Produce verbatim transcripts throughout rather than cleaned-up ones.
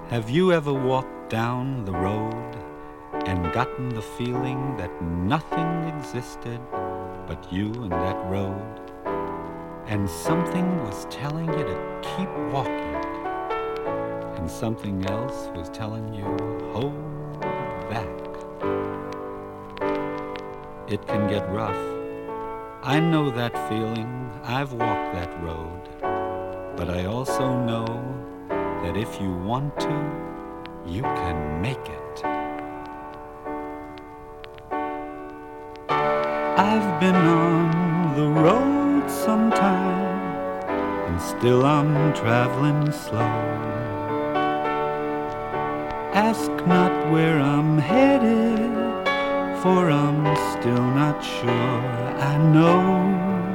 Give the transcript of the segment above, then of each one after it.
Have you ever walked down the road and gotten the feeling that nothing existed but you and that road? And something was telling you to keep walking, and something else was telling you, hold back. It can get rough. I know that feeling. I've walked that road. But I also know that if you want to, you can make it. I've been on the road sometime, and still I'm traveling slow. Ask not where I'm headed, for I'm still not sure. I know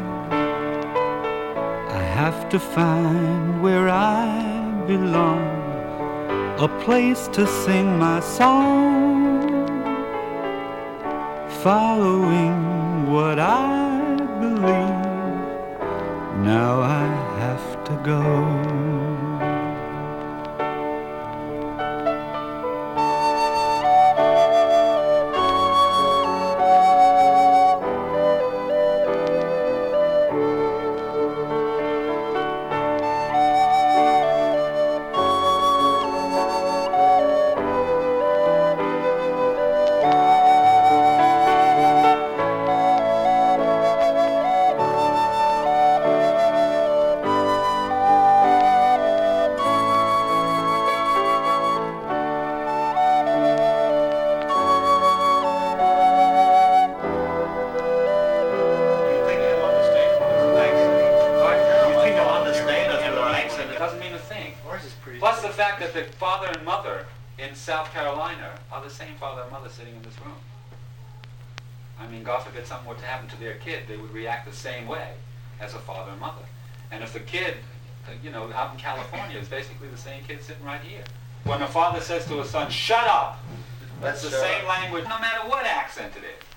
I have to find where I belong, a place to sing my song, following what I believe. Now I have to go. South Carolina are the same father and mother sitting in this room. I mean, God forbid something were to happen to their kid, they would react the same way as a father and mother. And if the kid, you know, out in California is basically the same kid sitting right here. When a father says to a son, shut up, that's the same language, no matter what accent it is.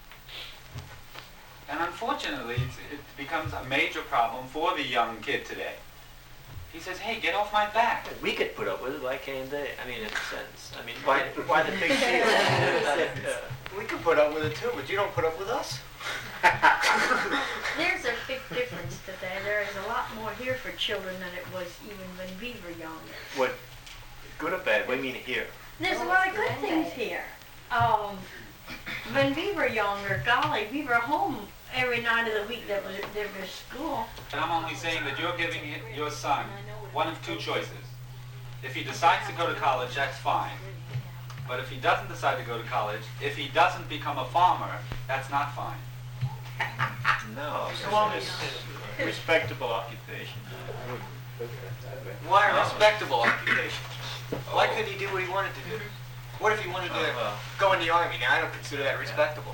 And unfortunately, it's, it becomes a major problem for the young kid today. He says, hey, get off my back. We could put up with it, why can't they? I mean, in a sense. I mean, why, why the big deal? uh, we can put up with it too, but you don't put up with us. There's a big difference today. There is a lot more here for children than it was even when we were younger. What, good or bad? What do you mean here? There's a lot of good things here. Um, when we were younger, golly, we were home every night of the week that was there was school. And I'm only saying that you're giving your son one of two choices. If he decides to go to college, that's fine. But if he doesn't decide to go to college, if he doesn't become a farmer, that's not fine. No, so long as a respectable occupation. Why a respectable occupation? Why couldn't he do what he wanted to do? What if he wanted to uh, go in the army? Now, I don't consider that respectable.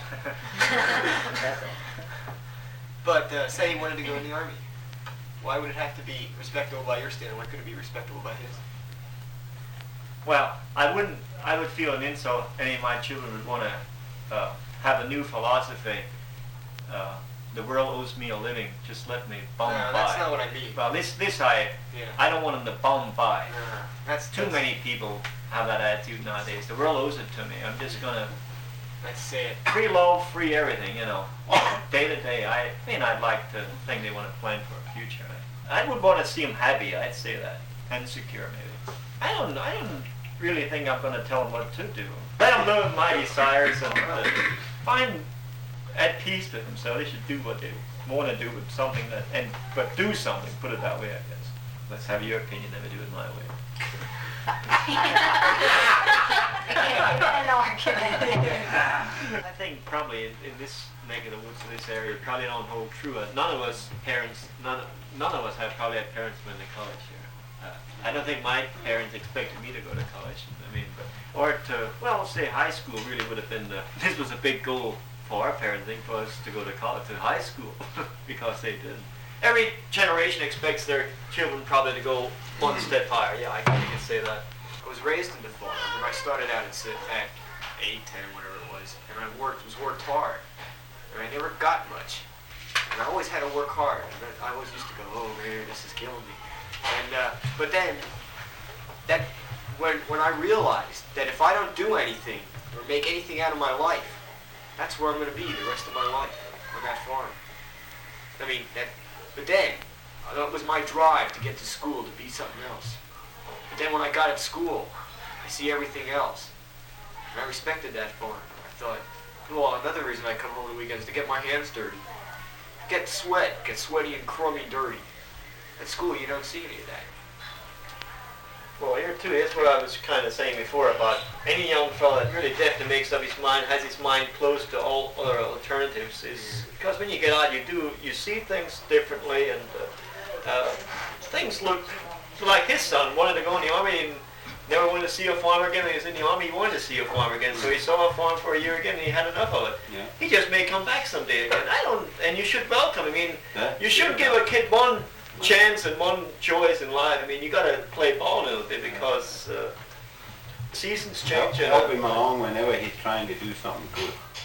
But uh, say he wanted to go in the army. Why would it have to be respectable by your standard? Why couldn't it be respectable by his? Well, I wouldn't, I would feel an insult if any of my children would want to uh, have a new philosophy. Uh, the world owes me a living, just let me bum no, by. That's not what I mean. Well, this, this I, yeah. I don't want them to bum by. No, that's Too that's, many people have that attitude nowadays. The world owes it to me. I'm just gonna. Let's say it. Free love, free everything, you know. Day to day, I, I mean, I'd like to think they want to plan for a future. I, I would want to see them happy, I'd say that. And secure, maybe. I don't I don't really think I'm going to tell them what to do. Let them live my desires and uh, find at peace with themselves. They should do what they want to do with something that, and but do something, put it that way, I guess. Let's have your opinion, never do it my way. I think probably in, in this neck of the woods, in this area, probably don't hold true. Uh, none of us parents, none, none of us have probably had parents who went to college here. Uh, I don't think my parents expected me to go to college. I mean, but, or to, well, say high school really would have been the, this was a big goal for our parents, I think, for us to go to college, to high school, because they didn't. Every generation expects their children probably to go one step higher. Yeah, I can, I can say that. I was raised in the farm, and I started out at, at eight, ten, whatever it was, and I worked, was worked hard, and I never got much. And I always had to work hard. And I always used to go, oh man, this is killing me. And uh, but then that when, when I realized that if I don't do anything or make anything out of my life, that's where I'm going to be the rest of my life, on that farm. I mean, that, but then, that was my drive to get to school, to be something else. But then when I got at school, I see everything else. And I respected that farm. I thought, well, another reason I come home on the weekends is to get my hands dirty. Get sweat, get sweaty and crummy dirty. At school, you don't see any of that. Well, here too, that's what I was kind of saying before about any young fellow that really definitely makes up his mind, has his mind closed to all other alternatives, is because when you get out, you do, you see things differently, and uh, uh, things look like his son wanted to go in the army and never wanted to see a farm again. When he was in the army, he wanted to see a farm again, so he saw a farm for a year again, and he had enough of it. Yeah. He just may come back someday again. I don't, and you should welcome. I mean, Yeah. you should give a kid one chance and one choice in life. I mean, you got to play ball a little bit because uh, seasons change. Help, help him along whenever he's trying to do something good.